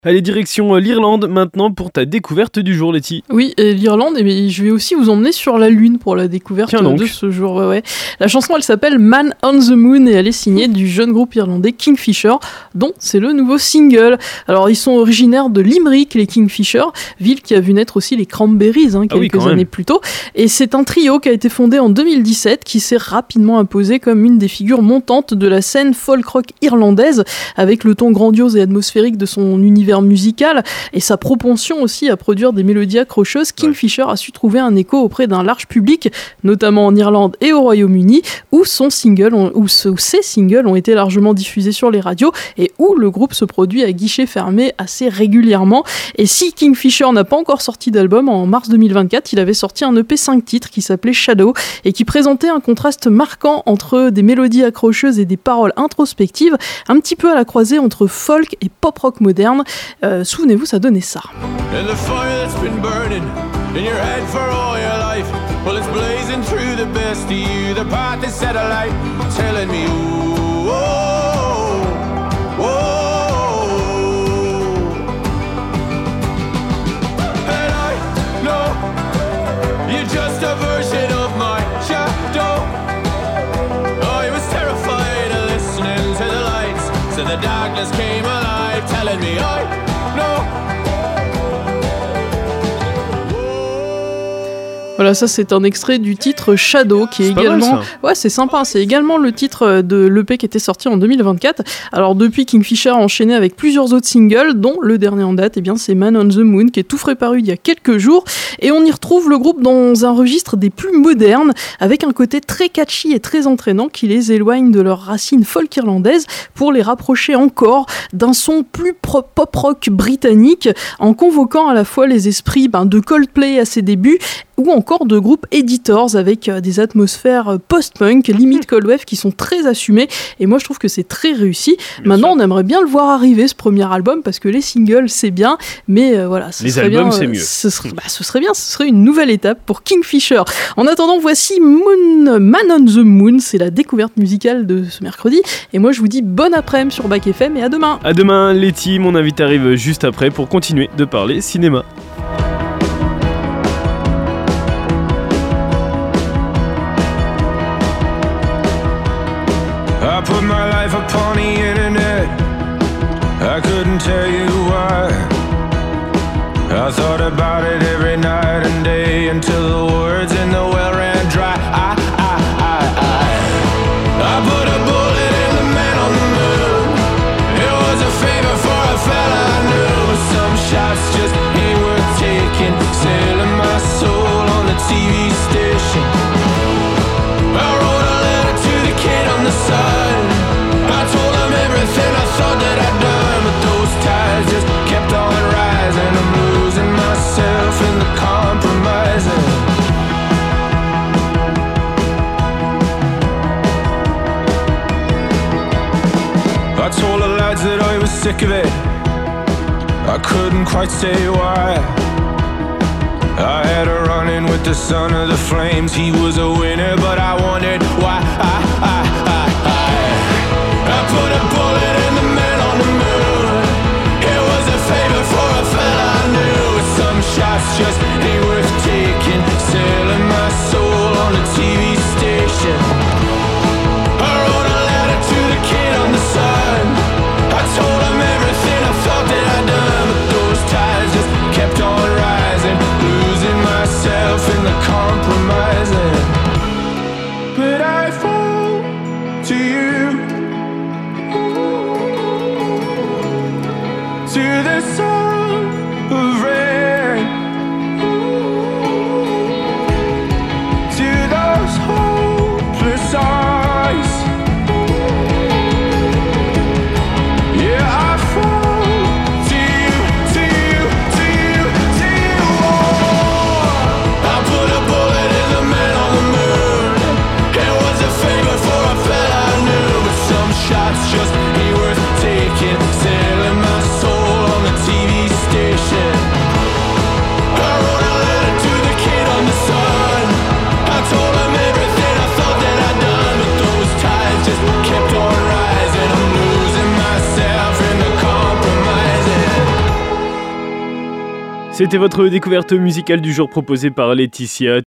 Allez, direction l'Irlande maintenant pour ta découverte du jour, Letty. Oui, et l'Irlande, mais je vais aussi vous emmener sur la Lune pour la découverte de ce jour. Ouais. La chanson, elle s'appelle Man on the Moon et elle est signée du jeune groupe irlandais Kingfisher, dont c'est le nouveau single. Alors, ils sont originaires de Limerick, les Kingfisher, ville qui a vu naître aussi les Cranberries quelques années plus tôt. Et c'est un trio qui a été fondé en 2017 qui s'est rapidement imposé comme une des figures montantes de la scène folk-rock irlandaise, avec le ton grandiose et atmosphérique de son univers musical et sa propension aussi à produire des mélodies accrocheuses. Kingfisher a su trouver un écho auprès d'un large public, notamment en Irlande et au Royaume-Uni, où ses singles ont été largement diffusés sur les radios et où le groupe se produit à guichet fermé assez régulièrement. Et si Kingfisher n'a pas encore sorti d'album, en mars 2024, il avait sorti un EP 5 titres qui s'appelait Shadow et qui présentait un contraste marquant entre des mélodies accrocheuses et des paroles introspectives, un petit peu à la croisée entre folk et pop-rock moderne. Souvenez-vous, ça donnait ça. And the fire that's been burning in your head for all your life, well, it's blazing through the best of you, the path is set alight, telling me, oh, oh, oh. And I know you're just a version of my shadow. I was terrified of listening to the lights, so the darkness came alive, telling me I know. Voilà, ça c'est un extrait du titre Shadow qui est également... Ouais, c'est sympa, c'est également le titre de l'EP qui était sorti en 2024. Alors depuis, Kingfisher a enchaîné avec plusieurs autres singles, dont le dernier en date, c'est Man on the Moon, qui est tout frais paru il y a quelques jours. Et on y retrouve le groupe dans un registre des plus modernes, avec un côté très catchy et très entraînant qui les éloigne de leurs racines folk irlandaises pour les rapprocher encore d'un son plus pop-rock britannique, en convoquant à la fois les esprits de Coldplay à ses débuts, ou encore de groupes Editors avec des atmosphères post-punk, limite cold wave, qui sont très assumées, et moi je trouve que c'est très réussi. Maintenant, on aimerait bien le voir arriver, ce premier album, parce que les singles c'est bien, mais voilà, les albums bien, c'est mieux. Ce serait bien, ce serait une nouvelle étape pour Kingfisher. En attendant, voici Man on the Moon, c'est la découverte musicale de ce mercredi, et moi je vous dis bon après-midi sur Bac FM et à demain. À demain, Letty, mon invité arrive juste après pour continuer de parler cinéma. I put my life upon the internet, I couldn't tell you why. I thought about it every night and day until the words in the well ran dry. I put a bullet in the man on the moon. It was a favor for a fella I knew. Some shots just ain't worth taking, selling my soul on the TV station. I wrote a letter to the kid on the side. I told him everything I thought that I'd done, but those ties just kept on rising. I'm losing myself in the compromising. I told the lads that I was sick of it, I couldn't quite say why. I had a run-in with the son of the flames. He was a winner, but I wondered why. I put a bullet in the man on the moon. It was a favor for a fella I knew. Some shots just ain't worth taking, selling my soul on a TV station. I wrote a letter to the kid on the side. I told him everything I thought that I'd done, but those ties just kept on rising, losing myself in the compromising. But I fall to you, to the song of rain, to those hopeless eyes. Yeah, I fall to you, to you, to you, to you. Oh, I put a bullet in the man on the moon. It was a favor for a fella I knew, but some shots just ain't worth taking, selling my soul on the TV C'était votre découverte musicale du jour proposée par Laetitia.